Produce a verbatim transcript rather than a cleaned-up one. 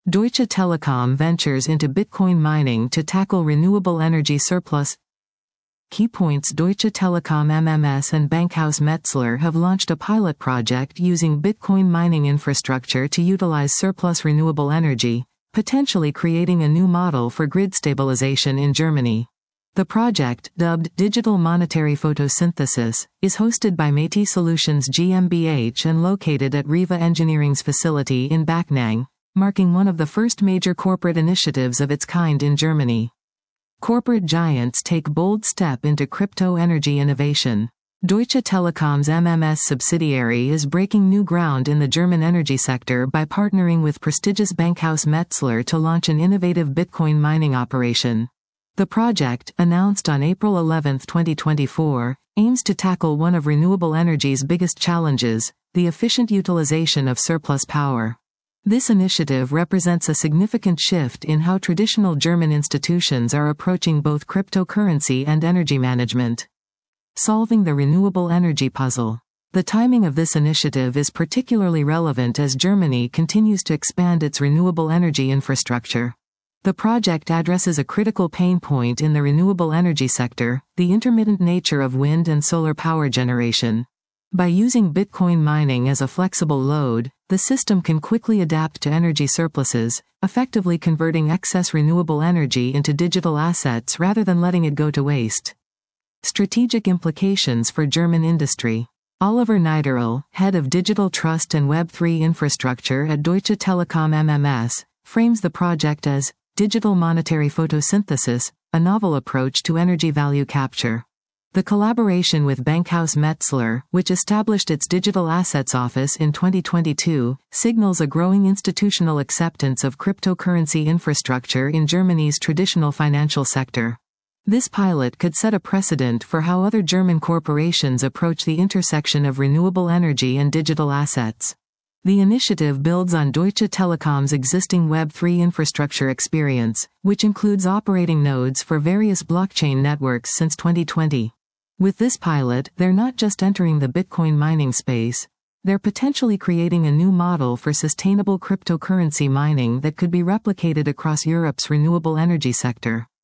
Deutsche Telekom ventures into Bitcoin mining to tackle renewable energy surplus. Key points: Deutsche Telekom M M S and Bankhaus Metzler have launched a pilot project using Bitcoin mining infrastructure to utilize surplus renewable energy, potentially creating a new model for grid stabilization in Germany. The project, dubbed Digital Monetary Photosynthesis, is hosted by Metis Solutions GmbH and located at Riva Engineering's facility in Backnang, marking one of the first major corporate initiatives of its kind in Germany. Corporate giants take bold step into crypto energy innovation. Deutsche Telekom's M M S subsidiary is breaking new ground in the German energy sector by partnering with prestigious Bankhaus Metzler to launch an innovative Bitcoin mining operation. The project, announced on April eleventh twenty twenty-four, aims to tackle one of renewable energy's biggest challenges, the efficient utilization of surplus power. This initiative represents a significant shift in how traditional German institutions are approaching both cryptocurrency and energy management. Solving the renewable energy puzzle. The timing of this initiative is particularly relevant as Germany continues to expand its renewable energy infrastructure. The project addresses a critical pain point in the renewable energy sector, the intermittent nature of wind and solar power generation. By using Bitcoin mining as a flexible load, the system can quickly adapt to energy surpluses, effectively converting excess renewable energy into digital assets rather than letting it go to waste. Strategic implications for German industry. Oliver Niederl, head of Digital Trust and Web three infrastructure at Deutsche Telekom M M S, frames the project as Digital Monetary Photosynthesis, a novel approach to energy value capture. The collaboration with Bankhaus Metzler, which established its Digital Assets Office in twenty twenty-two, signals a growing institutional acceptance of cryptocurrency infrastructure in Germany's traditional financial sector. This pilot could set a precedent for how other German corporations approach the intersection of renewable energy and digital assets. The initiative builds on Deutsche Telekom's existing Web three infrastructure experience, which includes operating nodes for various blockchain networks since twenty twenty. With this pilot, they're not just entering the Bitcoin mining space, they're potentially creating a new model for sustainable cryptocurrency mining that could be replicated across Europe's renewable energy sector.